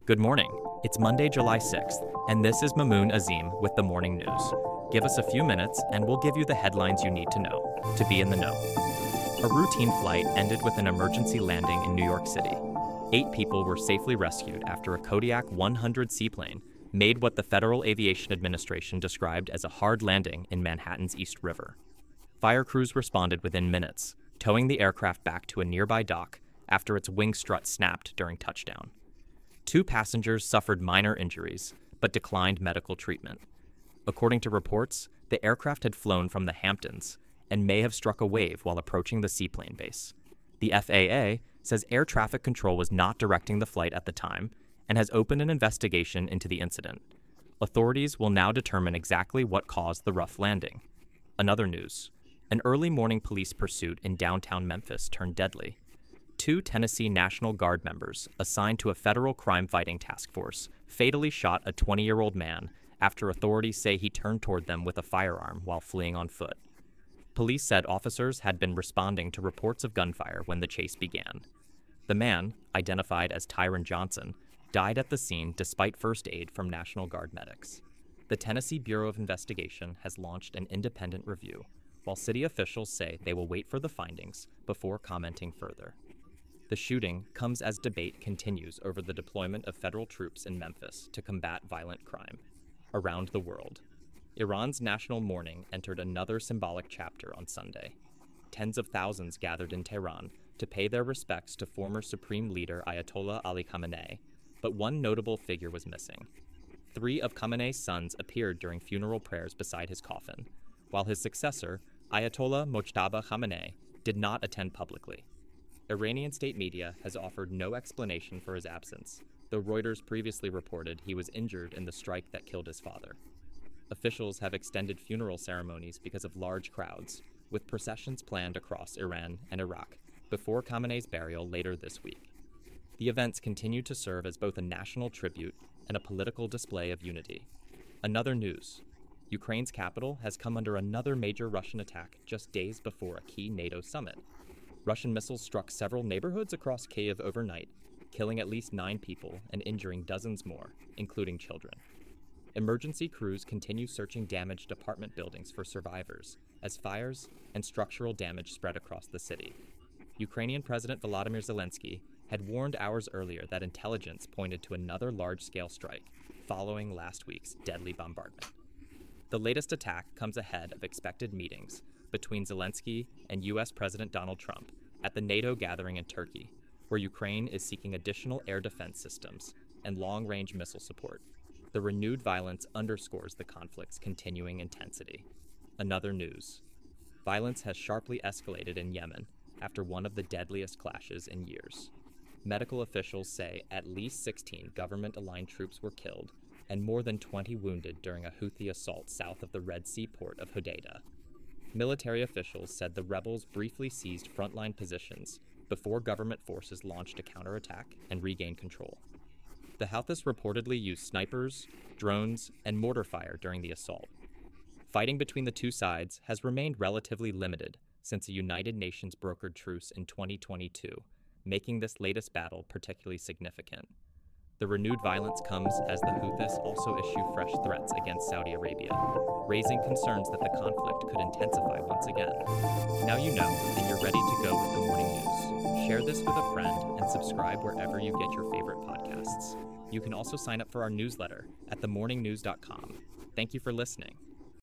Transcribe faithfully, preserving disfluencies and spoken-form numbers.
Good morning. It's Monday, July sixth, and this is Mamoon Azim with the Morning News. Give us a few minutes, and we'll give you the headlines you need to know to be in the know. A routine flight ended with an emergency landing in New York City. Eight people were safely rescued after a Kodiak one hundred seaplane made what the Federal Aviation Administration described as a hard landing in Manhattan's East River. Fire crews responded within minutes, towing the aircraft back to a nearby dock after its wing strut snapped during touchdown. Two passengers suffered minor injuries, but declined medical treatment. According to reports, the aircraft had flown from the Hamptons and may have struck a wave while approaching the seaplane base. The F A A says air traffic control was not directing the flight at the time and has opened an investigation into the incident. Authorities will now determine exactly what caused the rough landing. Another news: an early morning police pursuit in downtown Memphis turned deadly. Two Tennessee National Guard members assigned to a federal crime-fighting task force fatally shot a twenty-year-old man after authorities say he turned toward them with a firearm while fleeing on foot. Police said officers had been responding to reports of gunfire when the chase began. The man, identified as Tyron Johnson, died at the scene despite first aid from National Guard medics. The Tennessee Bureau of Investigation has launched an independent review, while city officials say they will wait for the findings before commenting further. The shooting comes as debate continues over the deployment of federal troops in Memphis to combat violent crime. Around the world, Iran's national mourning entered another symbolic chapter on Sunday. Tens of thousands gathered in Tehran to pay their respects to former Supreme Leader Ayatollah Ali Khamenei, but one notable figure was missing. Three of Khamenei's sons appeared during funeral prayers beside his coffin, while his successor, Ayatollah Mojtaba Khamenei, did not attend publicly. Iranian state media has offered no explanation for his absence, though Reuters previously reported he was injured in the strike that killed his father. Officials have extended funeral ceremonies because of large crowds, with processions planned across Iran and Iraq before Khamenei's burial later this week. The events continue to serve as both a national tribute and a political display of unity. Another news: Ukraine's capital has come under another major Russian attack just days before a key NATO summit. Russian missiles struck several neighborhoods across Kyiv overnight, killing at least nine people and injuring dozens more, including children. Emergency crews continue searching damaged apartment buildings for survivors as fires and structural damage spread across the city. Ukrainian President Volodymyr Zelensky had warned hours earlier that intelligence pointed to another large-scale strike following last week's deadly bombardment. The latest attack comes ahead of expected meetings between Zelensky and U S President Donald Trump at the NATO gathering in Turkey, where Ukraine is seeking additional air defense systems and long-range missile support. The renewed violence underscores the conflict's continuing intensity. Another news: violence has sharply escalated in Yemen after one of the deadliest clashes in years. Medical officials say at least sixteen government-aligned troops were killed and more than twenty wounded during a Houthi assault south of the Red Sea port of Hodeidah. Military officials said the rebels briefly seized frontline positions before government forces launched a counterattack and regained control. The Houthis reportedly used snipers, drones, and mortar fire during the assault. Fighting between the two sides has remained relatively limited since a United Nations brokered truce in twenty twenty-two, making this latest battle particularly significant. The renewed violence comes as the Houthis also issue fresh threats against Saudi Arabia, raising concerns that the conflict could intensify once again. Now you know, and you're ready to go with the morning news. Share this with a friend and subscribe wherever you get your favorite podcasts. You can also sign up for our newsletter at the morning news dot com. Thank you for listening.